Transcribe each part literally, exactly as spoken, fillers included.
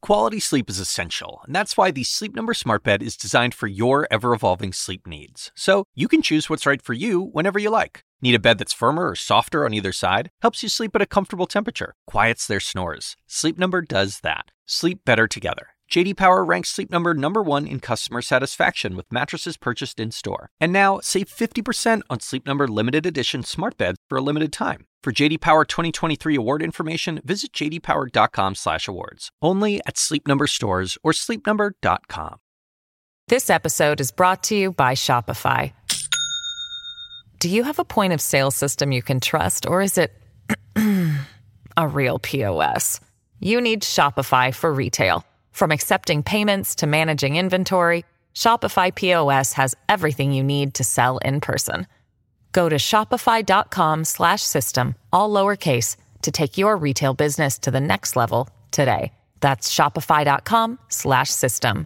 Quality sleep is essential, and that's why the Sleep Number Smart Bed is designed for your ever-evolving sleep needs. So you can choose what's right for you whenever you like. Need a bed that's firmer or softer on either side? Helps you sleep at a comfortable temperature. Quiets their snores. Sleep Number does that. Sleep better together. J D Power ranks Sleep Number number one in customer satisfaction with mattresses purchased in-store. And now, save fifty percent on Sleep Number limited edition smart beds for a limited time. For J D Power twenty twenty-three award information, visit j d power dot com slash awards. Only at Sleep Number stores or sleep number dot com. This episode is brought to you by Shopify. Do you have a point of sale system you can trust, or is it a real P O S? You need Shopify for retail. From accepting payments to managing inventory, Shopify P O S has everything you need to sell in person. Go to shopify.com slash system, all lowercase, to take your retail business to the next level today. That's shopify.com slash system.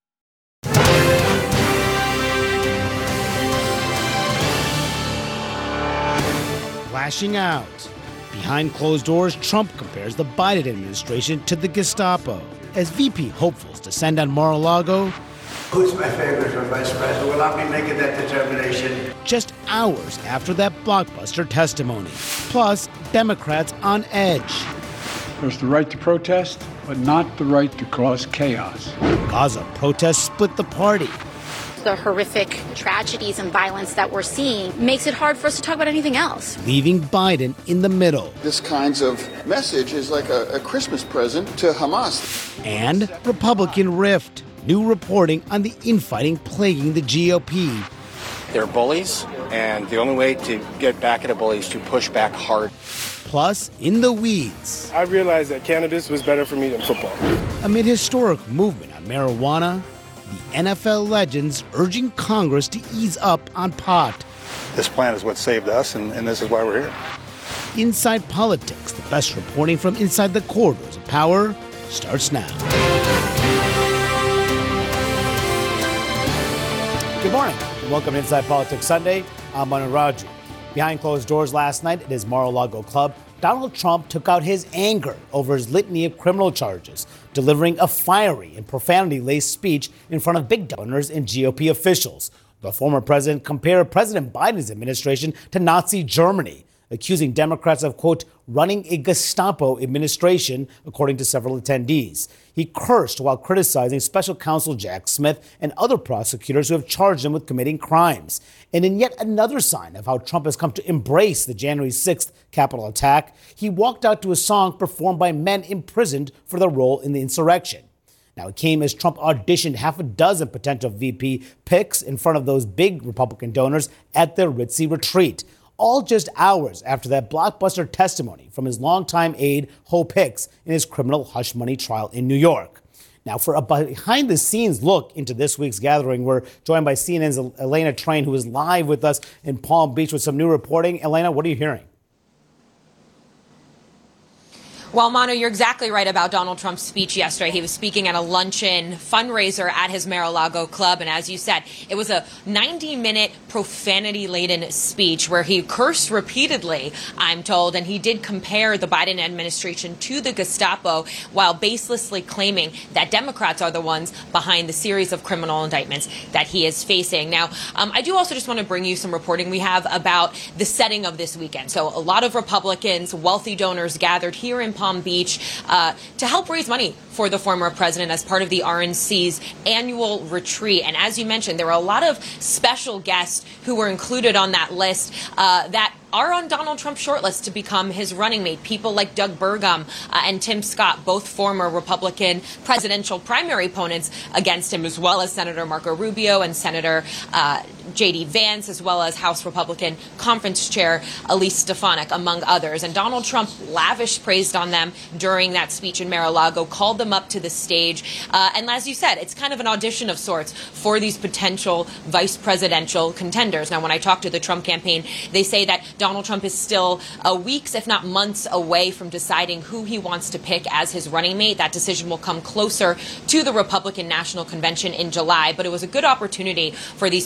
Lashing out. Behind closed doors, Trump compares the Biden administration to the Gestapo. As V P hopefuls descend on Mar-a-Lago, who's my favorite for vice president? Will I be making that determination? Just hours after that blockbuster testimony. Plus, Democrats on edge. There's the right to protest, but not the right to cause chaos. Gaza protests split the party. The horrific tragedies and violence that we're seeing makes it hard for us to talk about anything else. Leaving Biden in the middle. This kind of message is like a, a Christmas present to Hamas. And Republican rift. New reporting on the infighting plaguing the G O P. They're bullies, and the only way to get back at a bully is to push back hard. Plus, in the weeds. I realized that cannabis was better for me than football. Amid historic movement on marijuana, the N F L legends urging Congress to ease up on pot. This plan is what saved us, and, and this is why we're here. Inside Politics, the best reporting from inside the corridors of power, starts now. Good morning, and welcome to Inside Politics Sunday. I'm Manu Raju. Behind closed doors last night at his Mar-a-Lago club, Donald Trump took out his anger over his litany of criminal charges, delivering a fiery and profanity-laced speech in front of big donors and G O P officials. The former president compared President Biden's administration to Nazi Germany, accusing Democrats of, quote, running a Gestapo administration, according to several attendees. He cursed while criticizing special counsel Jack Smith and other prosecutors who have charged him with committing crimes. And in yet another sign of how Trump has come to embrace the January sixth Capitol attack, he walked out to a song performed by men imprisoned for their role in the insurrection. Now, it came as Trump auditioned half a dozen potential V P picks in front of those big Republican donors at their ritzy retreat, all just hours after that blockbuster testimony from his longtime aide, Hope Hicks, in his criminal hush money trial in New York. Now, for a behind-the-scenes look into this week's gathering, we're joined by C N N's Elena Train, who is live with us in Palm Beach with some new reporting. Elena, what are you hearing? Well, Manu, you're exactly right about Donald Trump's speech yesterday. He was speaking at a luncheon fundraiser at his Mar-a-Lago club. And as you said, it was a ninety minute profanity-laden speech where he cursed repeatedly, I'm told. And he did compare the Biden administration to the Gestapo while baselessly claiming that Democrats are the ones behind the series of criminal indictments that he is facing. Now, um, I do also just want to bring you some reporting we have about the setting of this weekend. So a lot of Republicans, wealthy donors gathered here in Palm Beach uh, to help raise money for the former president as part of the R N C's annual retreat. And as you mentioned, there were a lot of special guests who were included on that list uh, that are on Donald Trump's shortlist to become his running mate. People like Doug Burgum uh, and Tim Scott, both former Republican presidential primary opponents against him, as well as Senator Marco Rubio and Senator uh, J D Vance, as well as House Republican Conference Chair Elise Stefanik, among others. And Donald Trump lavished praise on them during that speech in Mar-a-Lago, called them up to the stage. Uh, and as you said, it's kind of an audition of sorts for these potential vice presidential contenders. Now, when I talk to the Trump campaign, they say that Donald Trump is still uh, weeks, if not months, away from deciding who he wants to pick as his running mate. That decision will come closer to the Republican National Convention in July. But it was a good opportunity for these people to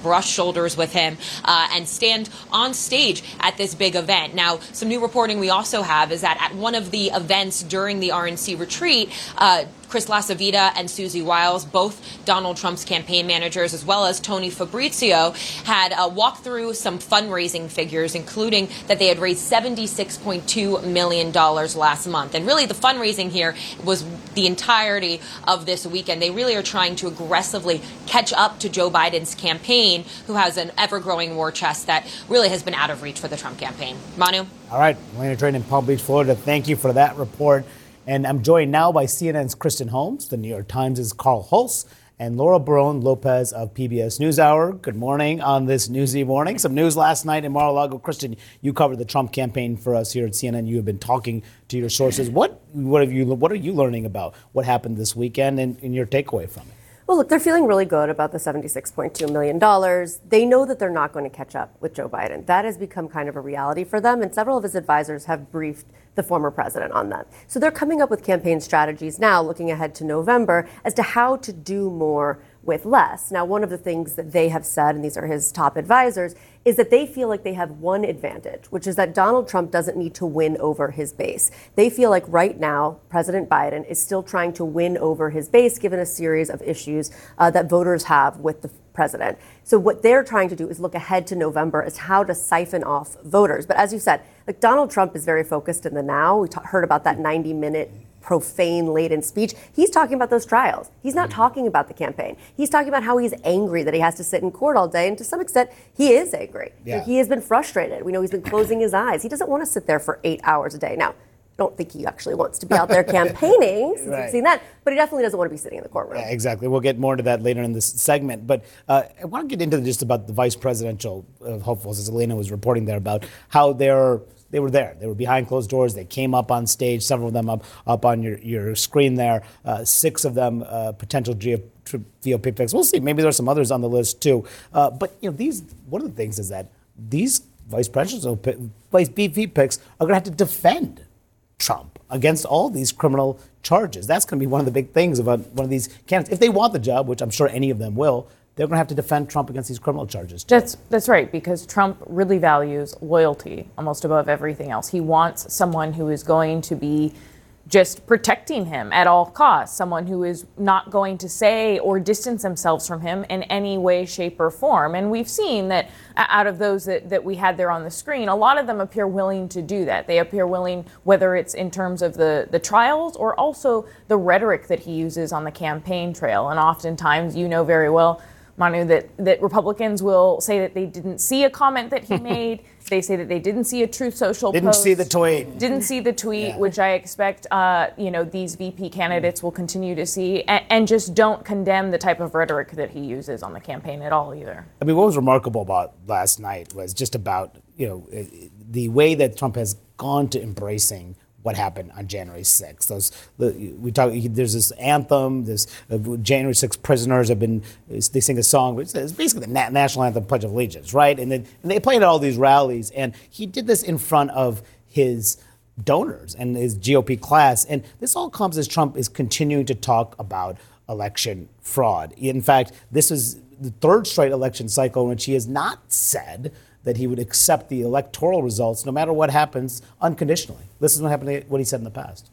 brush shoulders with him uh, and stand on stage at this big event. Now, some new reporting we also have is that at one of the events during the R N C retreat, uh, Chris LaCivita and Susie Wiles, both Donald Trump's campaign managers, as well as Tony Fabrizio, had uh, walked through some fundraising figures, including that they had raised seventy-six point two million dollars last month. And really the fundraising here was the entirety of this weekend. They really are trying to aggressively catch up to Joe Biden's campaign, who has an ever-growing war chest that really has been out of reach for the Trump campaign. Manu? All right, Elena Drayton in Palm Beach, Florida. Thank you for that report. And I'm joined now by C N N's Kristen Holmes, the New York Times' Carl Hulse, and Laura Barone Lopez of P B S NewsHour. Good morning on this newsy morning. Some news last night in Mar-a-Lago. Kristen, you covered the Trump campaign for us here at C N N. You have been talking to your sources. What what have you what are you learning about what happened this weekend and, and your takeaway from it? Well, look, they're feeling really good about the seventy-six point two million dollars. They know that they're not going to catch up with Joe Biden. That has become kind of a reality for them, and several of his advisors have briefed the former president on that. So they're coming up with campaign strategies now, looking ahead to November, as to how to do more with less. Now, one of the things that they have said, and these are his top advisors, is that they feel like they have one advantage, which is that Donald Trump doesn't need to win over his base. They feel like right now, President Biden is still trying to win over his base, given a series of issues uh, that voters have with the president. So what they're trying to do is look ahead to November as how to siphon off voters. But as you said, like Donald Trump is very focused in the now. We ta- heard about that ninety minute profane-laden speech. He's talking about those trials. He's not talking about the campaign. He's talking about how he's angry that he has to sit in court all day. And to some extent, he is angry. Yeah. He has been frustrated. We know he's been closing his eyes. He doesn't want to sit there for eight hours a day. Now, I don't think he actually wants to be out there campaigning, since Right. we've seen that, but he definitely doesn't want to be sitting in the courtroom. Yeah, exactly. We'll get more into that later in this segment. But uh, I want to get into just about the vice presidential uh, hopefuls, as Elena was reporting there, about how they're They were there. They were behind closed doors. They came up on stage, several of them up up on your, your screen there. Uh, six of them uh, potential G O P picks. We'll see. Maybe there's some others on the list too. Uh, but you know, these one of the things is that these vice presidential vice V P picks are going to have to defend Trump against all these criminal charges. That's going to be one of the big things about one of these candidates. If they want the job, which I'm sure any of them will, they're going to have to defend Trump against these criminal charges. That's that's right, because Trump really values loyalty almost above everything else. He wants someone who is going to be just protecting him at all costs, someone who is not going to say or distance themselves from him in any way, shape, or form. And we've seen that out of those that, that we had there on the screen, a lot of them appear willing to do that. They appear willing, whether it's in terms of the, the trials or also the rhetoric that he uses on the campaign trail. And oftentimes, you know very well, Manu, that, that Republicans will say that they didn't see a comment that he made. They say that they didn't see a Truth Social didn't post. Didn't see the tweet. Didn't see the tweet, yeah. which I expect, uh, you know, these V P candidates will continue to see, and, and just don't condemn the type of rhetoric that he uses on the campaign at all either. I mean, what was remarkable about last night was just about, you know, the way that Trump has gone to embracing what happened on January sixth. Those the, we talk. There's this anthem. This uh, January sixth prisoners have been. They sing a song. It's, it's basically the na- national anthem, Pledge of Allegiance, right? And then and they played at all these rallies, and he did this in front of his donors and his G O P class. And this all comes as Trump is continuing to talk about election fraud. In fact, this is the third straight election cycle in which he has not said that he would accept the electoral results no matter what happens unconditionally. Listen to what happened to what he said in the past.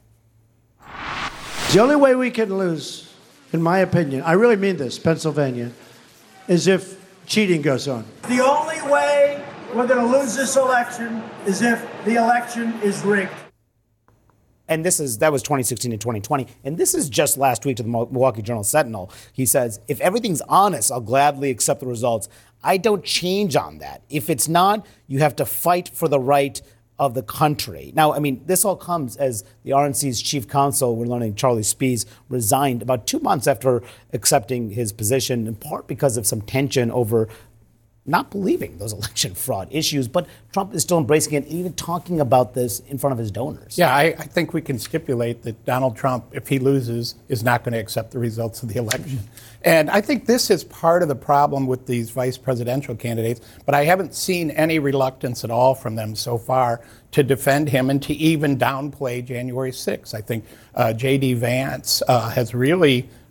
The only way we can lose, in my opinion, I really mean this, Pennsylvania, is if cheating goes on. The only way we're going to lose this election is if the election is rigged. And this is that was twenty sixteen and twenty twenty. And this is just last week to the Milwaukee Journal-Sentinel. He says, if everything's honest, I'll gladly accept the results. I don't change on that. If it's not, you have to fight for the right of the country. Now, I mean, this all comes as the R N C's chief counsel, we're learning Charlie Spies, resigned about two months after accepting his position, in part because of some tension over not believing those election fraud issues. But Trump is still embracing it, even talking about this in front of his donors. Yeah, I, I think we can stipulate that Donald Trump, if he loses, is not going to accept the results of the election. And I think this is part of the problem with these vice presidential candidates, but I haven't seen any reluctance at all from them so far to defend him and to even downplay January sixth. I think uh, J D. Vance uh, has really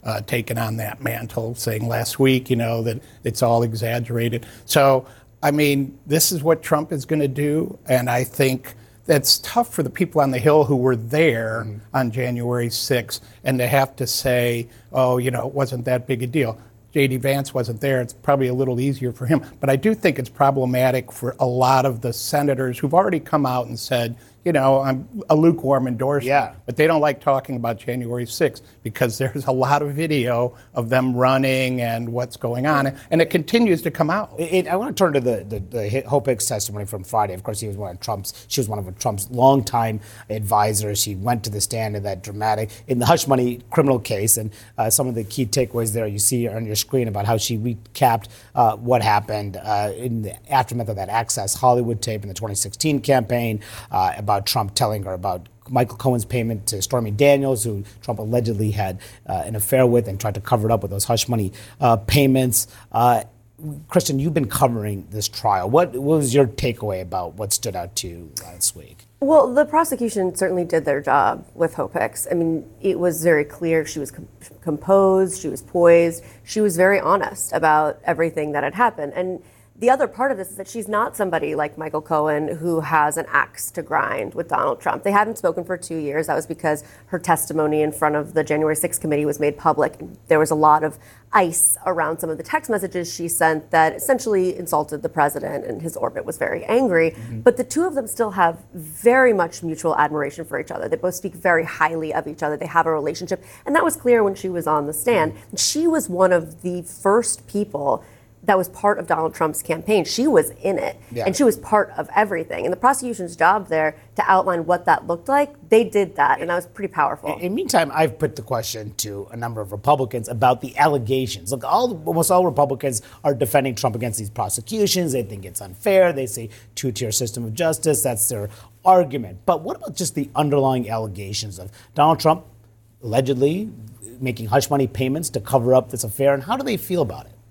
uh, taken on that mantle, saying last week, you know, that it's all exaggerated. So, I mean, this is what Trump is going to do, and I think that's tough for the people on the Hill who were there mm-hmm. on January sixth, and to have to say, oh, you know, it wasn't that big a deal. J D. Vance wasn't there. It's probably a little easier for him. But I do think it's problematic for a lot of the senators who've already come out and said, you know, I'm a lukewarm endorsement. Yeah. But they don't like talking about January sixth because there's a lot of video of them running and what's going on. And it continues to come out. It, it, I want to turn to the, the, the Hope Hicks testimony from Friday. Of course, he was one of Trump's, she was one of Trump's longtime advisors. She went to the stand in that dramatic, in the hush money criminal case. And uh, some of the key takeaways there you see on your screen about how she recapped uh, what happened uh, in the aftermath of that Access Hollywood tape in the twenty sixteen campaign, uh, about Trump telling her about Michael Cohen's payment to Stormy Daniels, who Trump allegedly had uh, an affair with and tried to cover it up with those hush money uh, payments. Uh, Kristen, you've been covering this trial. What, what was your takeaway about what stood out to you last week? Well, the prosecution certainly did their job with Hope Hicks. I mean, it was very clear she was com- composed, she was poised, she was very honest about everything that had happened. And the other part of this is that she's not somebody like Michael Cohen who has an axe to grind with Donald Trump. They hadn't spoken for two years. That was because her testimony in front of the January sixth committee was made public. There was a lot of ice around some of the text messages she sent that essentially insulted the president, and his orbit was very angry. Mm-hmm. But the two of them still have very much mutual admiration for each other. They both speak very highly of each other. They have a relationship. And that was clear when she was on the stand. Mm-hmm. She was one of the first people that was part of Donald Trump's campaign. She was in it, yeah. and she was part of everything. And the prosecution's job there to outline what that looked like, they did that, and that was pretty powerful. In the meantime, I've put the question to a number of Republicans about the allegations. Look, all, almost all Republicans are defending Trump against these prosecutions. They think it's unfair. They say two-tier system of justice. That's their argument. But what about just the underlying allegations of Donald Trump allegedly making hush money payments to cover up this affair, and how do they feel about it?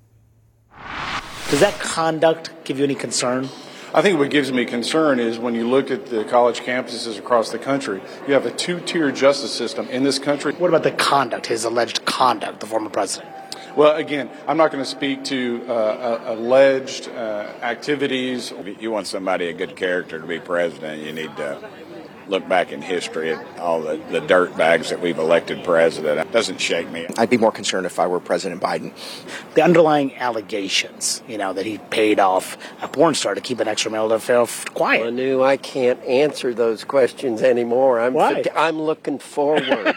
Does that conduct give you any concern? I think what gives me concern is when you look at the college campuses across the country, you have a two-tier justice system in this country. What about the conduct, his alleged conduct, the former president? Well, again, I'm not going to speak to uh, uh, alleged uh, activities. If you want somebody, a good character, to be president, you need to look back in history at all the, the dirt bags that we've elected president. It doesn't shake me. I'd be more concerned if I were President Biden. The underlying allegations, you know, that he paid off a porn star to keep an extramarital affair quiet. Manu, I can't answer those questions anymore. I'm Why? Fat- I'm looking forward.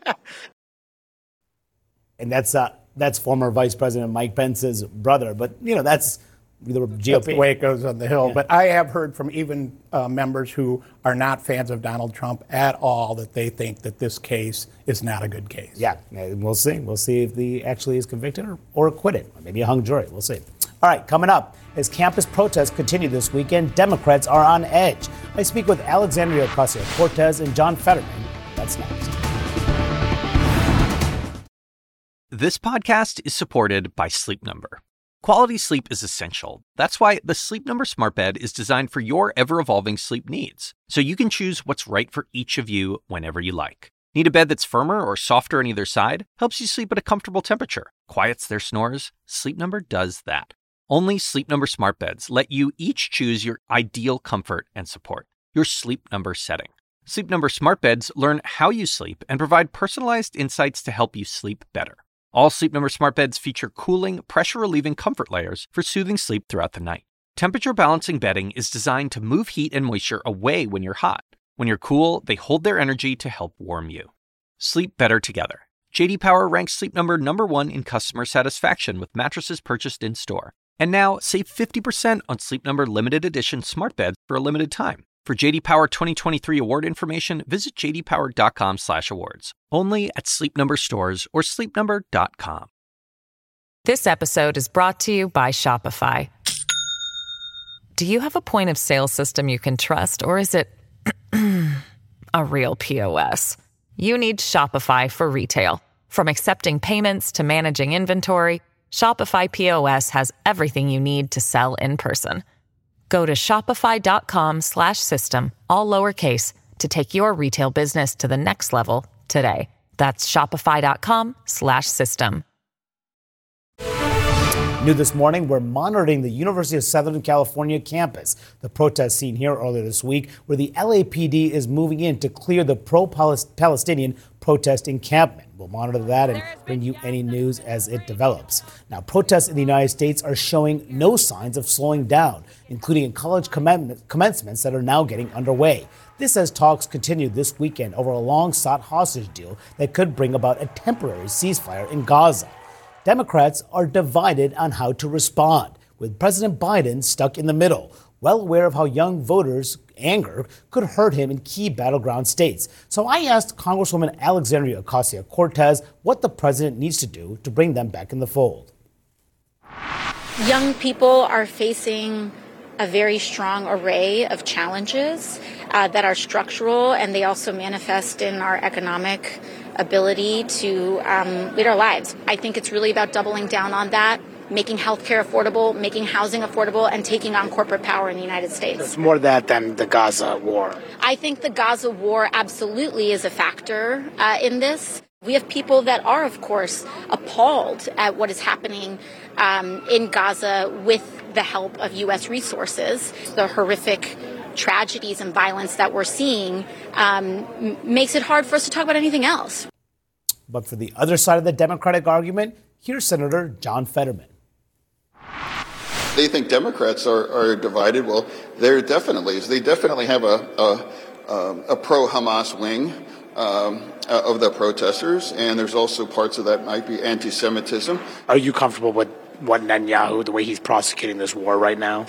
And that's uh, that's former Vice President Mike Pence's brother. But, you know, that's the G O P. That's the way it goes on the Hill. Yeah. But I have heard from even uh, members who are not fans of Donald Trump at all that they think that this case is not a good case. Yeah, we'll see. We'll see if he actually is convicted or, or acquitted. Or maybe a hung jury. We'll see. All right, coming up, as campus protests continue this weekend, Democrats are on edge. I speak with Alexandria Ocasio-Cortez and John Fetterman. That's next. This podcast is supported by Sleep Number. Quality sleep is essential. That's why the Sleep Number Smart Bed is designed for your ever-evolving sleep needs, so you can choose what's right for each of you whenever you like. Need a bed that's firmer or softer on either side? Helps you sleep at a comfortable temperature. Quiets their snores? Sleep Number does that. Only Sleep Number Smart Beds let you each choose your ideal comfort and support, your Sleep Number setting. Sleep Number Smart Beds learn how you sleep and provide personalized insights to help you sleep better. All Sleep Number Smart Beds feature cooling, pressure-relieving comfort layers for soothing sleep throughout the night. Temperature-balancing bedding is designed to move heat and moisture away when you're hot. When you're cool, they hold their energy to help warm you. Sleep better together. J D Power ranks Sleep Number number one in customer satisfaction with mattresses purchased in-store. And now, save fifty percent on Sleep Number limited edition smart beds for a limited time. For J D Power twenty twenty-three award information, visit j d power dot com slash awards. Only at Sleep Number stores or sleep number dot com. This episode is brought to you by Shopify. Do you have a point of sale system you can trust, or is it a real P O S? You need Shopify for retail. From accepting payments to managing inventory, Shopify P O S has everything you need to sell in person. Go to shopify.com slash system, all lowercase, to take your retail business to the next level today. That's shopify.com slash system. New this morning, we're monitoring the University of Southern California campus. The protest seen here earlier this week, where the L A P D is moving in to clear the pro-Palestinian protest encampment. We'll monitor that and bring you any news as it develops. Now, protests in the United States are showing no signs of slowing down, including in college commencements that are now getting underway. This as talks continue this weekend over a long-sought hostage deal that could bring about a temporary ceasefire in Gaza. Democrats are divided on how to respond, with President Biden stuck in the middle, well aware of how young voters' anger could hurt him in key battleground states. So I asked Congresswoman Alexandria Ocasio-Cortez what the president needs to do to bring them back in the fold. Young people are facing a very strong array of challenges uh, that are structural, and they also manifest in our economic ability to um, lead our lives. I think it's really about doubling down on that, making healthcare affordable, making housing affordable, and taking on corporate power in the United States. It's more that than the Gaza war. I think the Gaza war absolutely is a factor uh, in this. We have people that are, of course, appalled at what is happening um, in Gaza with the help of U S resources. The horrific tragedies and violence that we're seeing um, m- makes it hard for us to talk about anything else. But for the other side of the Democratic argument, here's Senator John Fetterman. They think Democrats are, are divided. Well, there definitely is. They definitely have a, a, a pro-Hamas wing um, of the protesters, and there's also parts of that might be anti-Semitism. Are you comfortable with what Netanyahu, the way he's prosecuting this war right now?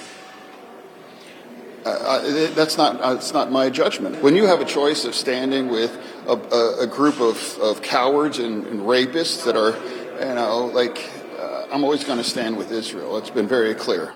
Uh, that's not uh, it's not my judgment. When you have a choice of standing with a, a, a group of, of cowards and, and rapists that are, you know, like, uh, I'm always going to stand with Israel. It's been very clear.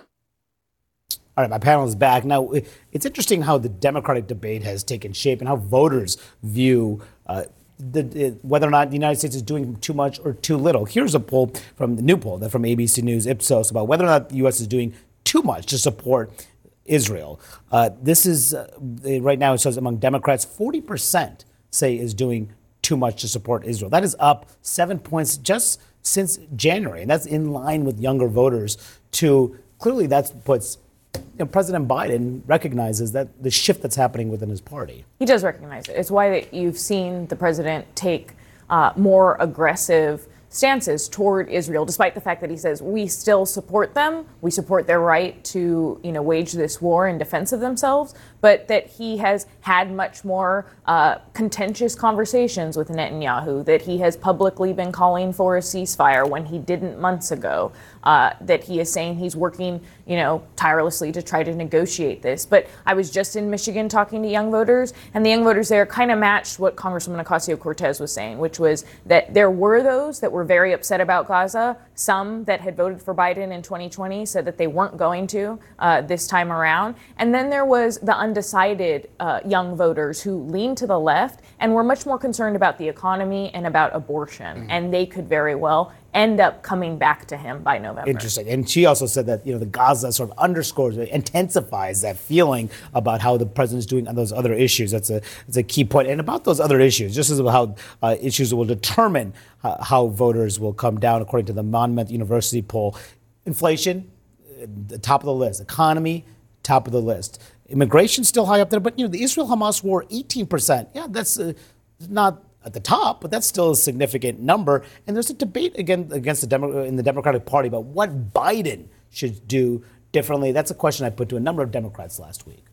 All right, my panel is back. Now, it's interesting how the Democratic debate has taken shape and how voters view uh, the, whether or not the United States is doing too much or too little. Here's a poll from the new poll that from A B C News Ipsos about whether or not the U S is doing too much to support Israel. Uh, this is uh, right now, it says among Democrats, forty percent say is doing too much to support Israel. That is up seven points just since January. And that's in line with younger voters to clearly that puts you know, President Biden recognizes that the shift that's happening within his party. He does recognize it. It's why that you've seen the president take uh, more aggressive stances toward Israel, despite the fact that he says we still support them, we support their right to, you know, wage this war in defense of themselves, but that he has had much more uh, contentious conversations with Netanyahu, that he has publicly been calling for a ceasefire when he didn't months ago, uh, that he is saying he's working, you know, tirelessly to try to negotiate this. But I was just in Michigan talking to young voters, and the young voters there kind of matched what Congresswoman Ocasio-Cortez was saying, which was that there were those that were very upset about Gaza. Some that had voted for Biden in twenty twenty said that they weren't going to uh, this time around. And then there was the undecided uh, young voters who leaned to the left and were much more concerned about the economy and about abortion. Mm-hmm. And they could very well end up coming back to him by November. Interesting. And she also said that, you know, the Gaza sort of underscores, intensifies that feeling about how the president's doing on those other issues. That's a, that's a key point. And about those other issues, just as about how uh, issues will determine uh, how voters will come down, according to the Monmouth University poll. Inflation, the top of the list. Economy, top of the list. Immigration still high up there. But, you know, the Israel-Hamas war, eighteen percent. Yeah, that's uh, not at the top, but that's still a significant number. And there's a debate again against the Demo- in the Democratic Party about what Biden should do differently. That's a question I put to a number of Democrats last week.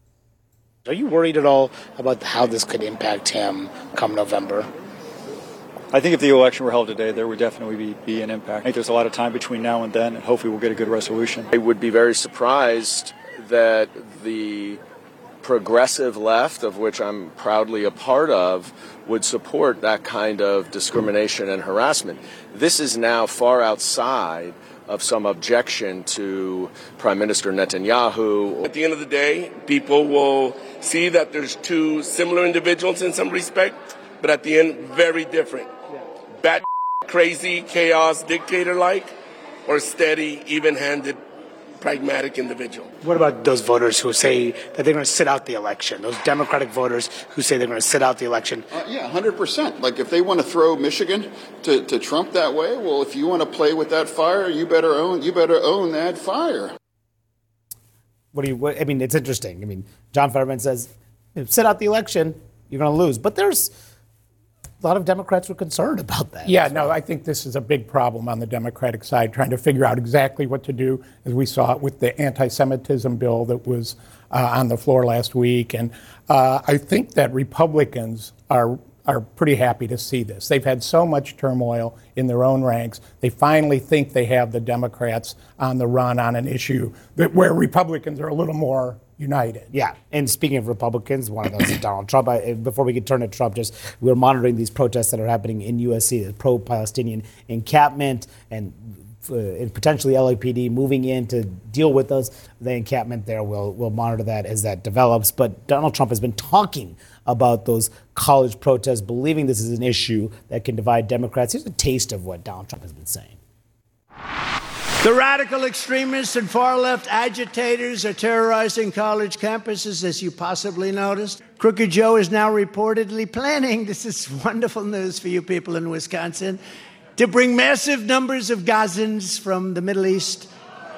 Are you worried at all about how this could impact him come November? I think if the election were held today, there would definitely be, be an impact. I think there's a lot of time between now and then, and hopefully we'll get a good resolution. I would be very surprised that the progressive left, of which I'm proudly a part of, would support that kind of discrimination and harassment. This is now far outside of some objection to Prime Minister Netanyahu. At the end of the day, people will see that there's two similar individuals in some respect, but at the end, very different. Bat crazy, chaos, dictator-like, or steady, even-handed pragmatic individual. What about those voters who say that they're going to sit out the election? Those Democratic voters who say they're going to sit out the election? Uh, yeah, one hundred percent. Like if they want to throw Michigan to, to Trump that way, well, if you want to play with that fire, you better own you better own that fire. What do you? What, I mean, it's interesting. I mean, John Fetterman says, sit out the election, you're going to lose. But there's a lot of Democrats were concerned about that. Yeah, no, I think this is a big problem on the Democratic side, trying to figure out exactly what to do, as we saw it with the anti-Semitism bill that was uh, on the floor last week. And uh, I think that Republicans are are pretty happy to see this. They've had so much turmoil in their own ranks. They finally think they have the Democrats on the run on an issue that where Republicans are a little more united. Yeah, and speaking of Republicans, one of those is Donald Trump. I, before we could turn to Trump, just we're monitoring these protests that are happening in U S C, the pro-Palestinian encampment, and uh, and potentially L A P D moving in to deal with those. The encampment there, we'll, we'll monitor that as that develops. But Donald Trump has been talking about those college protests, believing this is an issue that can divide Democrats. Here's a taste of what Donald Trump has been saying. The radical extremists and far-left agitators are terrorizing college campuses, as you possibly noticed. Crooked Joe is now reportedly planning, this is wonderful news for you people in Wisconsin, to bring massive numbers of Gazans from the Middle East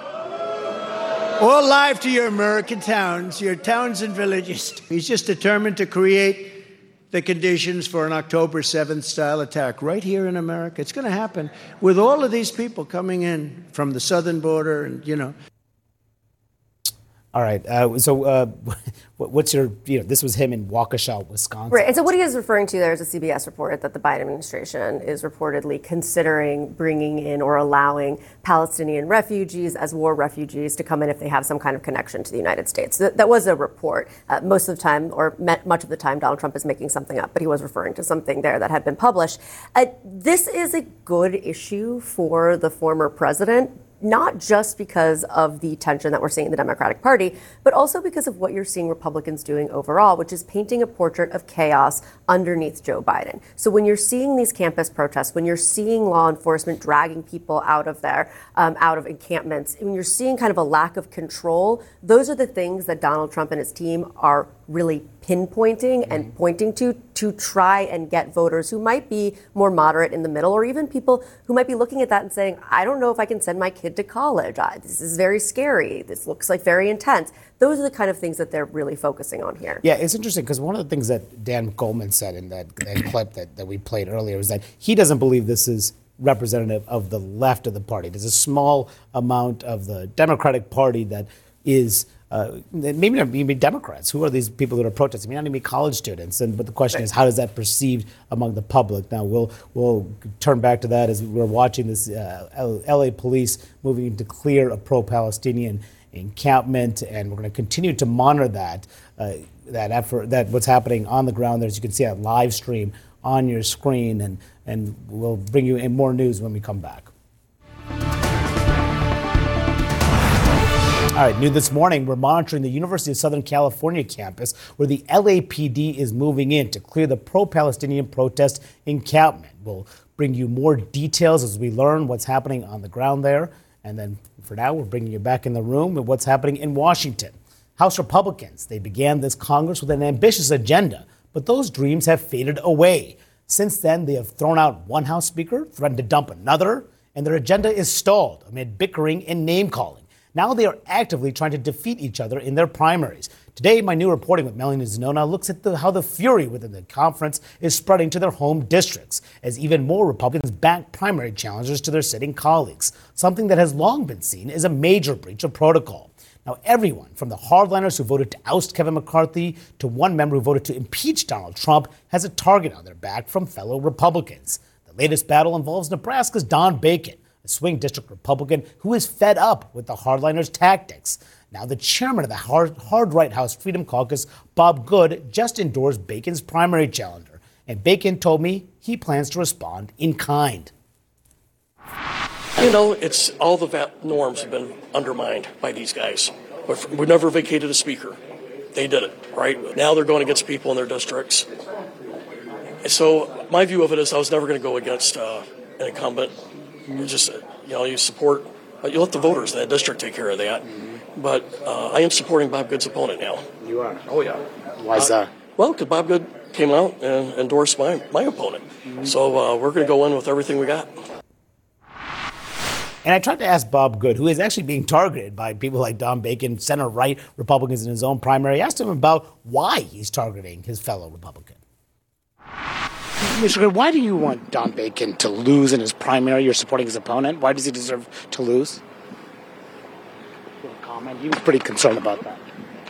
all live to your American towns, your towns and villages. He's just determined to create the conditions for an October seventh style attack right here in America. It's going to happen with all of these people coming in from the southern border and, you know. All right. Uh, so uh, what's your, you know, this was him in Waukesha, Wisconsin. Right. And so what he is referring to there is a C B S report that the Biden administration is reportedly considering bringing in or allowing Palestinian refugees as war refugees to come in if they have some kind of connection to the United States. That, that was a report. Uh, most of the time, or much of the time, Donald Trump is making something up, but he was referring to something there that had been published. Uh, this is a good issue for the former president, not just because of the tension that we're seeing in the Democratic Party, but also because of what you're seeing Republicans doing overall, which is painting a portrait of chaos underneath Joe Biden. So when you're seeing these campus protests, when you're seeing law enforcement dragging people out of there, um, out of encampments, when you're seeing kind of a lack of control, those are the things that Donald Trump and his team are really pinpointing and mm-hmm. pointing to to try and get voters who might be more moderate in the middle, or even people who might be looking at that and saying, I don't know if I can send my kid to college. I, this is very scary. This looks like very intense. Those are the kind of things that they're really focusing on here. Yeah, it's interesting because one of the things that Dan Goldman said in that, that clip that, that we played earlier is that he doesn't believe this is representative of the left of the party. There's a small amount of the Democratic Party that is Uh, maybe not maybe Democrats. Who are these people that are protesting? Maybe not even college students. And but the question is, how does that perceived among the public? Now we'll we'll turn back to that as we're watching this uh, L A police moving to clear a pro-Palestinian encampment, and we're going to continue to monitor that uh, that effort, that what's happening on the ground there. As you can see, a live stream on your screen, and and we'll bring you in more news when we come back. All right, new this morning, we're monitoring the University of Southern California campus where the L A P D is moving in to clear the pro-Palestinian protest encampment. We'll bring you more details as we learn what's happening on the ground there. And then for now, we're bringing you back in the room with what's happening in Washington. House Republicans, they began this Congress with an ambitious agenda, but those dreams have faded away. Since then, they have thrown out one House Speaker, threatened to dump another, and their agenda is stalled amid bickering and name-calling. Now they are actively trying to defeat each other in their primaries. Today, my new reporting with Melanie Zanona looks at the, how the fury within the conference is spreading to their home districts, as even more Republicans back primary challengers to their sitting colleagues, something that has long been seen as a major breach of protocol. Now, everyone from the hardliners who voted to oust Kevin McCarthy to one member who voted to impeach Donald Trump has a target on their back from fellow Republicans. The latest battle involves Nebraska's Don Bacon, a swing district Republican who is fed up with the hardliners' tactics. Now, the chairman of the hard, hard right House Freedom Caucus, Bob Good, just endorsed Bacon's primary challenger. And Bacon told me he plans to respond in kind. You know, it's all the va- norms have been undermined by these guys. We never vacated a speaker. They did it, right? Now they're going against people in their districts. And so my view of it is I was never going to go against uh, an incumbent. You just, you know, you support Uh, you let the voters in that district take care of that. Mm-hmm. But uh, I am supporting Bob Good's opponent now. You are? Oh, yeah. Why's uh, that? Well, because Bob Good came out and endorsed my, my opponent. Mm-hmm. So uh, we're going to go in with everything we got. And I tried to ask Bob Good, who is actually being targeted by people like Don Bacon, center-right Republicans in his own primary. I asked him about why he's targeting his fellow Republican. Mister Good, why do you want Don Bacon to lose in his primary? You're supporting his opponent. Why does he deserve to lose? Little comment. He was pretty concerned about that.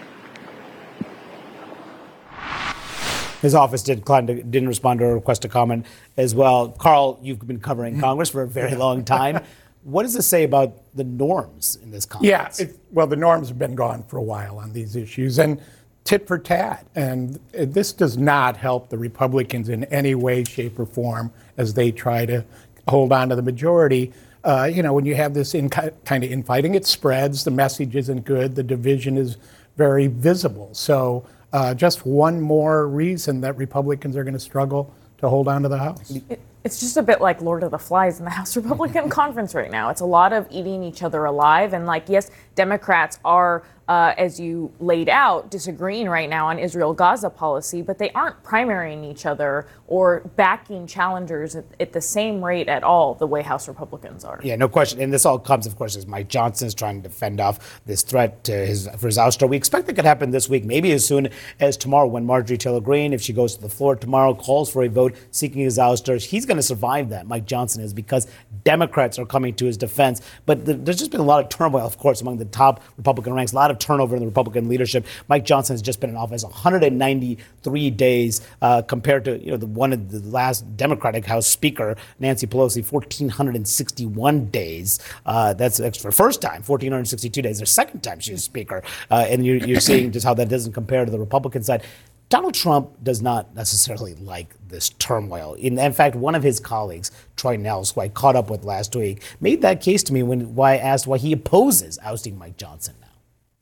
His office did decline to, didn't respond to a request to comment as well. Carl, you've been covering Congress for a very long time. What does this say about the norms in this conference? Yeah, it, well, the norms have been gone for a while on these issues, and tit for tat. And this does not help the Republicans in any way, shape, or form as they try to hold on to the majority. Uh, you know, when you have this in, kind of infighting, it spreads. The message isn't good. The division is very visible. So uh, just one more reason that Republicans are going to struggle to hold on to the House. It, it's just a bit like Lord of the Flies in the House Republican Conference right now. It's a lot of eating each other alive. And like, yes, Democrats are, uh, as you laid out, disagreeing right now on Israel-Gaza policy, but they aren't primarying each other or backing challengers at, at the same rate at all the way House Republicans are. Yeah, no question. And this all comes, of course, as Mike Johnson is trying to fend off this threat to his, for his ouster. We expect it could happen this week, maybe as soon as tomorrow, when Marjorie Taylor Greene, if she goes to the floor tomorrow, calls for a vote seeking his ouster. He's going to survive that, Mike Johnson is, because Democrats are coming to his defense. But the, there's just been a lot of turmoil, of course, among the top Republican ranks, a lot of turnover in the Republican leadership. Mike Johnson has just been in office one hundred ninety-three days uh, compared to, you know, the one of the last Democratic House Speaker, Nancy Pelosi, one thousand four hundred sixty-one days. Uh, that's for the first time, one thousand four hundred sixty-two days. The second time she was Speaker. Uh, and you're, you're seeing just how that doesn't compare to the Republican side. Donald Trump does not necessarily like this turmoil. In, in fact, one of his colleagues, Troy Nehls, who I caught up with last week, made that case to me when why I asked why he opposes ousting Mike Johnson now.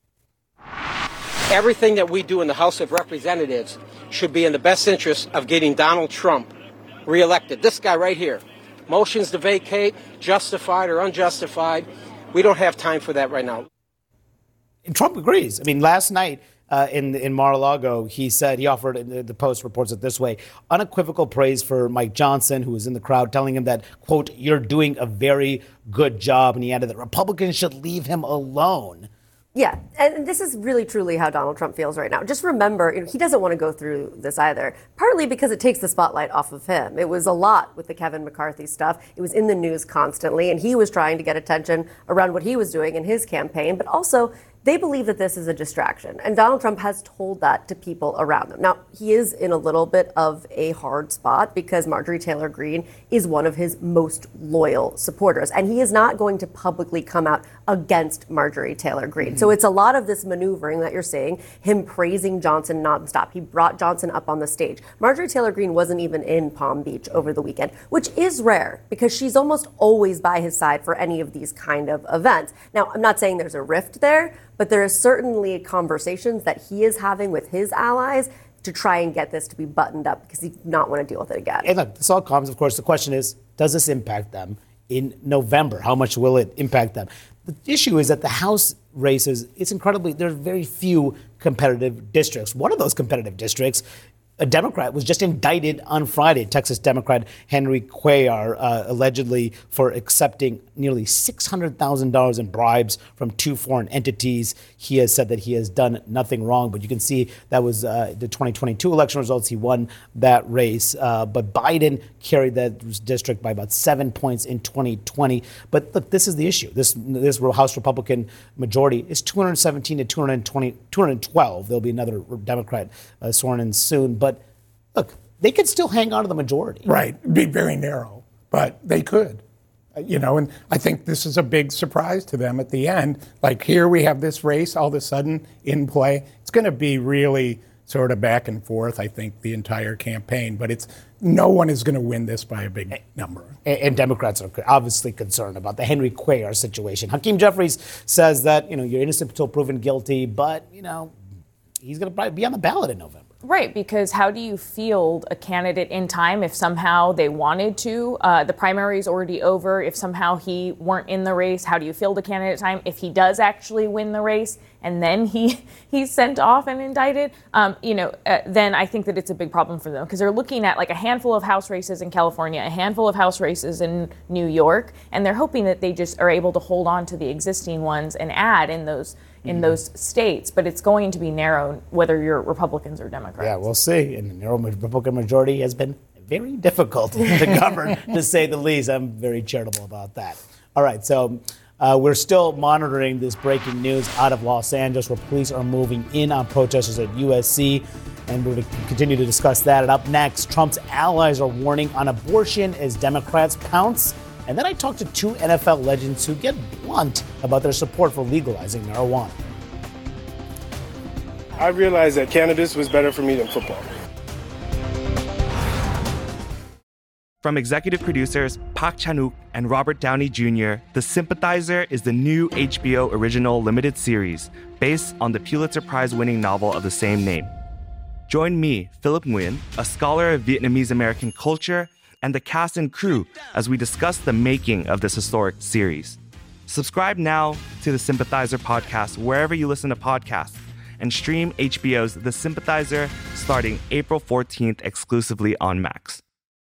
Everything that we do in the House of Representatives should be in the best interest of getting Donald Trump reelected. This guy right here. Motions to vacate, justified or unjustified. We don't have time for that right now. And Trump agrees. I mean, last night, Uh, in in Mar-a-Lago, he said, he offered, the, the Post reports it this way, unequivocal praise for Mike Johnson, who was in the crowd, telling him that, quote, "You're doing a very good job." And he added that Republicans should leave him alone. Yeah, and this is really truly how Donald Trump feels right now. Just remember, you know, he doesn't want to go through this either, partly because it takes the spotlight off of him. It was a lot with the Kevin McCarthy stuff. It was in the news constantly, and he was trying to get attention around what he was doing in his campaign, but also they believe that this is a distraction, and Donald Trump has told that to people around him. Now, he is in a little bit of a hard spot because Marjorie Taylor Greene is one of his most loyal supporters, and he is not going to publicly come out against Marjorie Taylor Greene. Mm-hmm. So it's a lot of this maneuvering that you're seeing, him praising Johnson nonstop. He brought Johnson up on the stage. Marjorie Taylor Greene wasn't even in Palm Beach over the weekend, which is rare because she's almost always by his side for any of these kind of events. Now, I'm not saying there's a rift there, but there is certainly conversations that he is having with his allies to try and get this to be buttoned up because he does not want to deal with it again. And look, this all comes, of course, the question is, does this impact them in November? How much will it impact them? The issue is that the House races, it's incredibly, there are very few competitive districts. One of those competitive districts, a Democrat, was just indicted on Friday. Texas Democrat Henry Cuellar, uh, allegedly for accepting nearly six hundred thousand dollars in bribes from two foreign entities. He has said that he has done nothing wrong, but you can see that was uh, the twenty twenty-two election results. He won that race, uh, but Biden carried that district by about seven points in twenty twenty. But look, this is the issue. This this House Republican majority is two hundred seventeen to two hundred twenty, two hundred twelve. There'll be another Democrat uh, sworn in soon, but But look, they could still hang on to the majority. Right. It'd be very narrow, but they could. Uh, you know, and I think this is a big surprise to them at the end. Like, here we have this race all of a sudden in play. It's going to be really sort of back and forth, I think, the entire campaign. But it's no one is going to win this by a big number. And, and Democrats are obviously concerned about the Henry Cuellar situation. Hakeem Jeffries says that, you know, you're innocent until proven guilty, but, you know, he's going to probably be on the ballot in November. Right, because how do you field a candidate in time if somehow they wanted to? Uh, the primary is already over. If somehow he weren't in the race, how do you field a candidate in time? If he does actually win the race and then he he's sent off and indicted, um, you know, uh, then I think that it's a big problem for them because they're looking at like a handful of House races in California, a handful of House races in New York, and they're hoping that they just are able to hold on to the existing ones and add in those in mm-hmm. those states, but it's going to be narrow whether you're Republicans or Democrats. Yeah, we'll see. And the narrow Republican majority has been very difficult to govern, to say the least. I'm very charitable about that. All right, so uh, we're still monitoring this breaking news out of Los Angeles where police are moving in on protesters at U S C, and we're going to continue to discuss that. And up next, Trump's allies are warning on abortion as Democrats pounce. And then I talked to two N F L legends who get blunt about their support for legalizing marijuana. I realized that cannabis was better for me than football. From executive producers Park Chan-wook and Robert Downey Junior, The Sympathizer is the new H B O original limited series based on the Pulitzer Prize-winning novel of the same name. Join me, Philip Nguyen, a scholar of Vietnamese-American culture, and the cast and crew as we discuss the making of this historic series. Subscribe now to the Sympathizer podcast wherever you listen to podcasts and stream H B O's The Sympathizer starting April fourteenth exclusively on Max.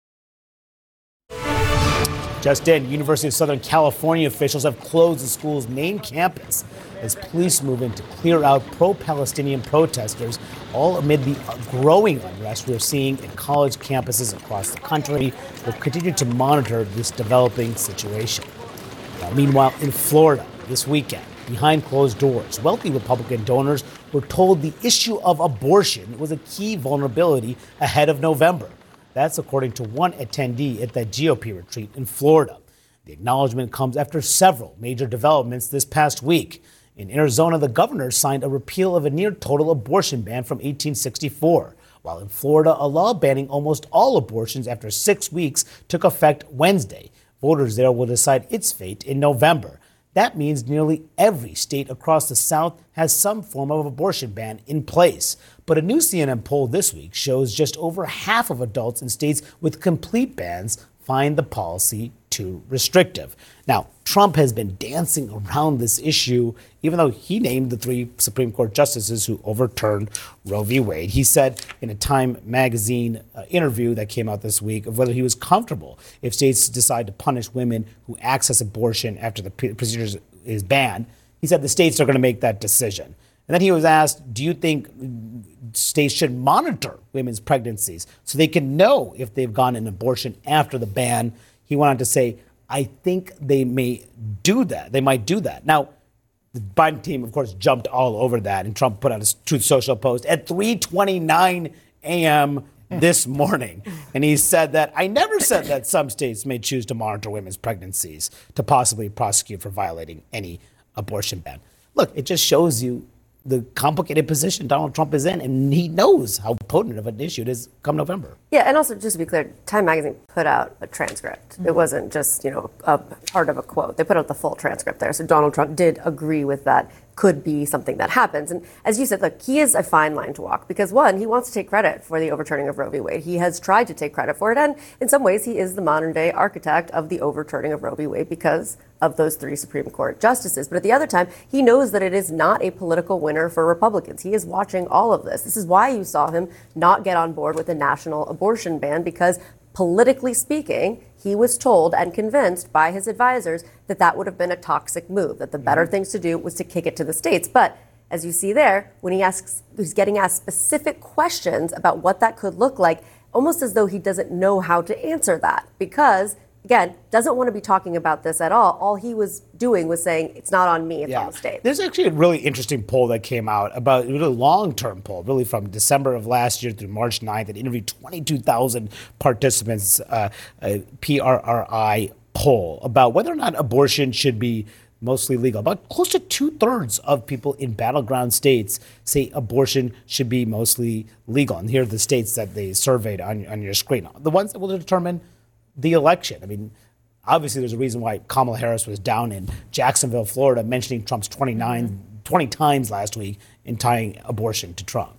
Just in, University of Southern California officials have closed the school's main campus as police move in to clear out pro-Palestinian protesters, all amid the growing unrest we're seeing in college campuses across the country. We'll continue to monitor this developing situation. Now, meanwhile, in Florida this weekend, behind closed doors, wealthy Republican donors were told the issue of abortion was a key vulnerability ahead of November. That's according to one attendee at that G O P retreat in Florida. The acknowledgement comes after several major developments this past week. In Arizona, the governor signed a repeal of a near-total abortion ban from eighteen sixty-four, while in Florida, a law banning almost all abortions after six weeks took effect Wednesday. Voters there will decide its fate in November. That means nearly every state across the South has some form of abortion ban in place. But a new C N N poll this week shows just over half of adults in states with complete bans find the policy too restrictive. Now, Trump has been dancing around this issue, even though he named the three Supreme Court justices who overturned Roe v. Wade. He said in a Time magazine uh, interview that came out this week of whether he was comfortable if states decide to punish women who access abortion after the procedure is banned. He said the states are going to make that decision. And then he was asked, do you think states should monitor women's pregnancies so they can know if they've gone an abortion after the ban? He went on to say, I think they may do that. They might do that. Now, the Biden team, of course, jumped all over that, and Trump put out his Truth Social post at three twenty-nine a.m. this morning. And he said that, I never said that some states may choose to monitor women's pregnancies to possibly prosecute for violating any abortion ban. Look, it just shows you the complicated position Donald Trump is in, and he knows how potent of an issue it is come November. Yeah, and also, just to be clear, Time magazine put out a transcript. Mm-hmm. It wasn't just, you know, a part of a quote. They put out the full transcript there. So Donald Trump did agree with that. Could be something that happens. And as you said, look, he is a fine line to walk because, one, he wants to take credit for the overturning of Roe v. Wade. He has tried to take credit for it. And in some ways, he is the modern day architect of the overturning of Roe v. Wade because of those three Supreme Court justices. But at the other time, he knows that it is not a political winner for Republicans. He is watching all of this. This is why you saw him not get on board with the national abortion ban, because politically speaking, he was told and convinced by his advisors that that would have been a toxic move, that the better mm-hmm. things to do was to kick it to the states. But as you see there, when he asks, he's getting asked specific questions about what that could look like, almost as though he doesn't know how to answer that because, again, doesn't want to be talking about this at all. All he was doing was saying, it's not on me, it's yeah. on the state. There's actually a really interesting poll that came out about a really long-term poll, really from December of last year through March ninth. It interviewed twenty-two thousand participants, uh, a P R R I poll about whether or not abortion should be mostly legal. About close to two-thirds of people in battleground states say abortion should be mostly legal. And here are the states that they surveyed on, on your screen. The ones that will determine the election. I mean, obviously there's a reason why Kamala Harris was down in Jacksonville, Florida, mentioning Trump's twenty-nine, twenty times last week in tying abortion to Trump.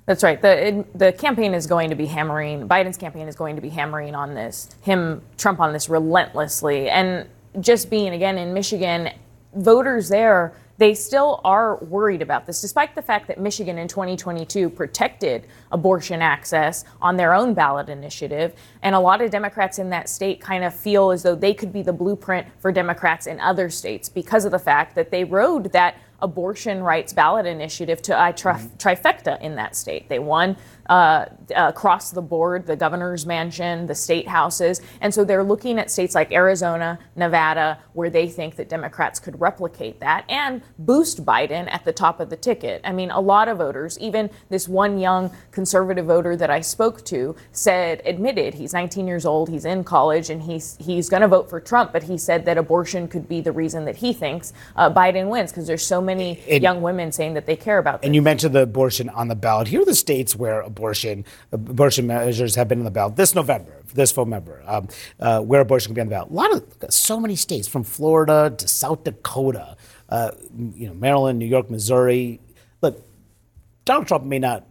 That's right. The it, the campaign is going to be hammering, Biden's campaign is going to be hammering on this, him, Trump on this relentlessly. And just being, again, in Michigan, voters there, they still are worried about this, despite the fact that Michigan in twenty twenty-two protected abortion access on their own ballot initiative. And a lot of Democrats in that state kind of feel as though they could be the blueprint for Democrats in other states because of the fact that they rode that abortion rights ballot initiative to a tri- trifecta in that state. They won uh, across the board, the governor's mansion, the state houses. And so they're looking at states like Arizona, Nevada, where they think that Democrats could replicate that and boost Biden at the top of the ticket. I mean, a lot of voters, even this one young conservative voter that I spoke to said, admitted, he's nineteen years old, he's in college, and he's he's going to vote for Trump, but he said that abortion could be the reason that he thinks uh, Biden wins, because there's so many and, young women saying that they care about this. And you mentioned the abortion on the ballot. Here are the states where abortion abortion measures have been on the ballot this November, this November, um, uh, where abortion can be on the ballot. A lot of, so many states, from Florida to South Dakota, uh, you know, Maryland, New York, Missouri. Look, Donald Trump may not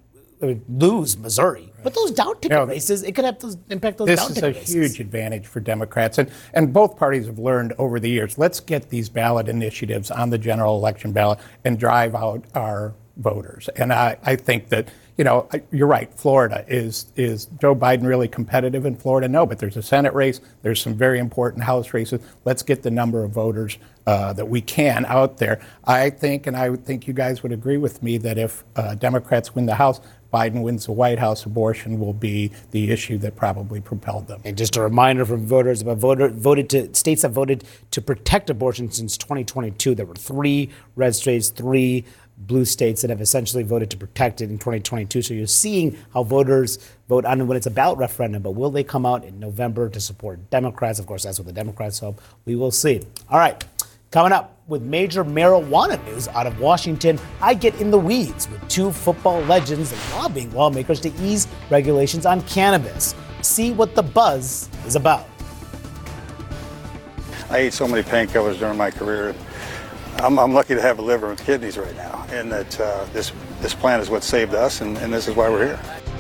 lose Missouri, right, but those down ticket you know, races, it could have those impact those down ticket races. This is a huge advantage for Democrats, and and both parties have learned over the years. Let's get these ballot initiatives on the general election ballot and drive out our voters. And I, I think that, you know, you're right. Florida is is Joe Biden really competitive in Florida? No, but there's a Senate race. There's some very important House races. Let's get the number of voters uh, that we can out there. I think, and I would think you guys would agree with me, that if uh, Democrats win the House, Biden wins the White House, abortion will be the issue that probably propelled them. And just a reminder from voters about voter voted to states that voted to protect abortion since twenty twenty-two. There were three red states, three blue states that have essentially voted to protect it in twenty twenty-two. So you're seeing how voters vote on it when it's a ballot referendum. But will they come out in November to support Democrats? Of course, that's what the Democrats hope. We will see. All right. Coming up, with major marijuana news out of Washington, I get in the weeds with two football legends lobbying lawmakers to ease regulations on cannabis. See what the buzz is about. I ate so many painkillers during my career. I'm, I'm lucky to have a liver and kidneys right now, and that uh, this this plant is what saved us, and, and this is why we're here.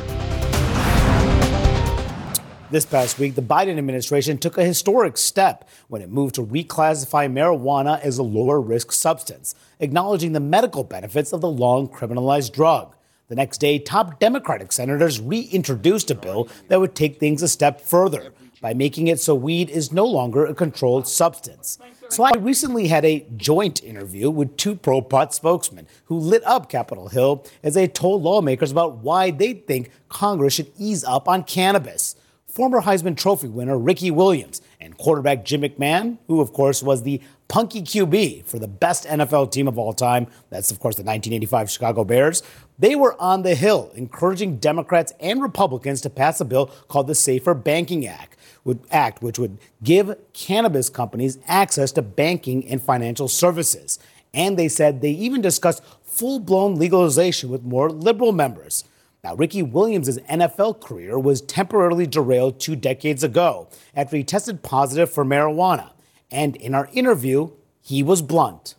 This past week, the Biden administration took a historic step when it moved to reclassify marijuana as a lower-risk substance, acknowledging the medical benefits of the long-criminalized drug. The next day, top Democratic senators reintroduced a bill that would take things a step further by making it so weed is no longer a controlled substance. So I recently had a joint interview with two pro-pot spokesmen who lit up Capitol Hill as they told lawmakers about why they think Congress should ease up on cannabis. Former Heisman Trophy winner Ricky Williams and quarterback Jim McMahon, who, of course, was the punky Q B for the best N F L team of all time, that's, of course, the nineteen eighty-five Chicago Bears, they were on the Hill encouraging Democrats and Republicans to pass a bill called the Safer Banking Act, Act, which would give cannabis companies access to banking and financial services. And they said they even discussed full-blown legalization with more liberal members. Now, Ricky Williams' N F L career was temporarily derailed two decades ago after he tested positive for marijuana. And in our interview, he was blunt.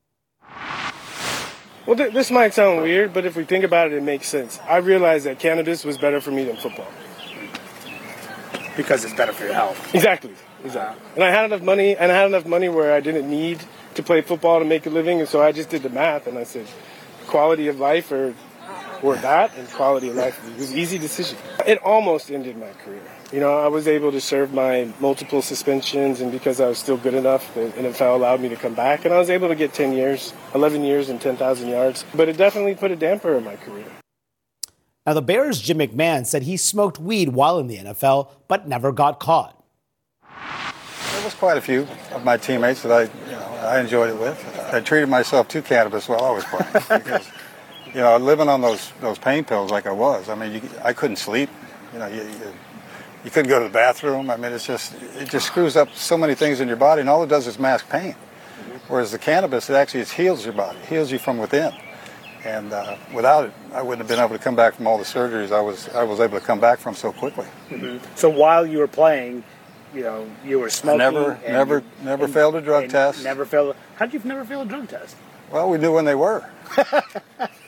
Well, th- this might sound weird, but if we think about it, it makes sense. I realized that cannabis was better for me than football. Because it's better for your health. Exactly. Exactly. And I had enough money, and I had enough money where I didn't need to play football to make a living, and so I just did the math, and I said, quality of life or or that and quality of life. It was an easy decision. It almost ended my career. You know, I was able to serve my multiple suspensions, and because I was still good enough, the N F L allowed me to come back, and I was able to get ten years, eleven years and ten thousand yards. But it definitely put a damper in my career. Now, the Bears' Jim McMahon said he smoked weed while in the N F L, but never got caught. There was quite a few of my teammates that I, you know, I enjoyed it with. I treated myself to cannabis while I was playing because, you know, living on those those pain pills like I was, I mean, you, I couldn't sleep. You know, you, you you couldn't go to the bathroom. I mean, it's just it just screws up so many things in your body, and all it does is mask pain. Whereas the cannabis, it actually it heals your body, heals you from within. And uh, without it, I wouldn't have been able to come back from all the surgeries I was I was able to come back from so quickly. Mm-hmm. So while you were playing, you know, you were smoking. I never, and never, you, never and, failed a drug test. Never failed. How did you never fail a drug test? Well, we knew when they were.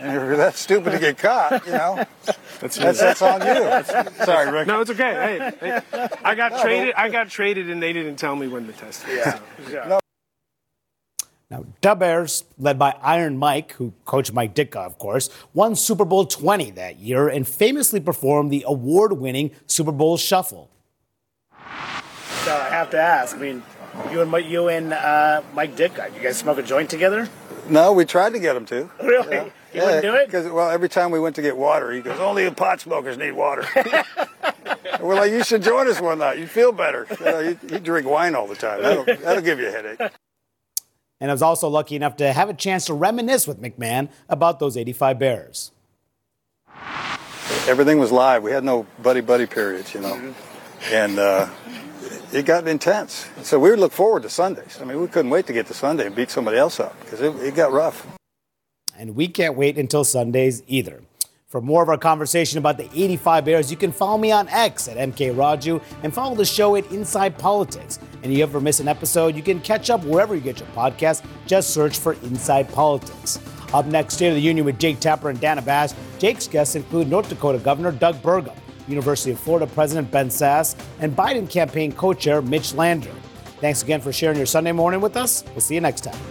And if you're that stupid to get caught, you know, That's that's, that's on you. Sorry, Rick. No, it's okay. Hey, hey, I got traded. I got traded, and they didn't tell me when to test it. Yeah. So, yeah. No. Now, the Bears, led by Iron Mike, who coached Mike Ditka, of course, won Super Bowl twenty that year and famously performed the award-winning Super Bowl Shuffle. So I have to ask, I mean, you and Mike, you and uh, Mike Ditka, you guys smoke a joint together? No, we tried to get him to. Really? Yeah. You yeah, wouldn't do it? Because, well, every time we went to get water, he goes, only the pot smokers need water. We're like, you should join us one night. You feel better. You know, you, you drink wine all the time. That'll, that'll give you a headache. And I was also lucky enough to have a chance to reminisce with McMahon about those eighty-five Bears. Everything was live. We had no buddy-buddy periods, you know. Mm-hmm. And uh, it got intense. So we would look forward to Sundays. I mean, we couldn't wait to get to Sunday and beat somebody else up because it, it got rough. And we can't wait until Sundays either. For more of our conversation about the eighty-five Bears, you can follow me on X at M K Raju and follow the show at Inside Politics. And if you ever miss an episode, you can catch up wherever you get your podcast. Just search for Inside Politics. Up next, State of the Union with Jake Tapper and Dana Bash. Jake's guests include North Dakota Governor Doug Burgum, University of Florida President Ben Sasse, and Biden campaign co-chair Mitch Landrieu. Thanks again for sharing your Sunday morning with us. We'll see you next time.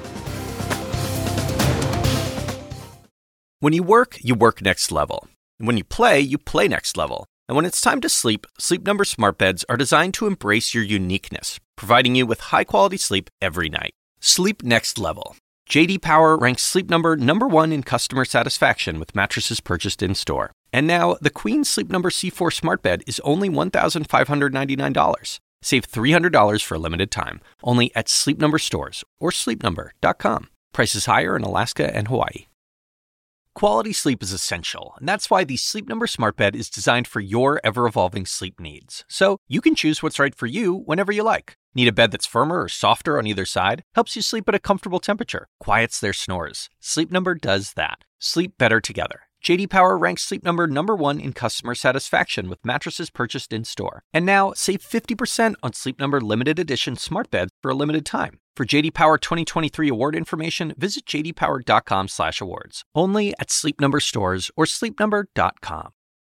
When you work, you work next level. And when you play, you play next level. And when it's time to sleep, Sleep Number smart beds are designed to embrace your uniqueness, providing you with high-quality sleep every night. Sleep next level. J D Power ranks Sleep Number number one in customer satisfaction with mattresses purchased in-store. And now, the Queen Sleep Number C four smart bed is only one thousand five hundred ninety-nine dollars. Save three hundred dollars for a limited time, only at Sleep Number stores or sleep number dot com. Prices higher in Alaska and Hawaii. Quality sleep is essential, and that's why the Sleep Number smart bed is designed for your ever-evolving sleep needs. So you can choose what's right for you whenever you like. Need a bed that's firmer or softer on either side? Helps you sleep at a comfortable temperature. Quiets their snores. Sleep Number does that. Sleep better together. J D Power ranks Sleep Number number one in customer satisfaction with mattresses purchased in-store. And now, save fifty percent on Sleep Number limited edition smart beds for a limited time. For J D Power twenty twenty-three award information, visit j d power dot com slash awards. Only at Sleep Number stores or sleep number dot com.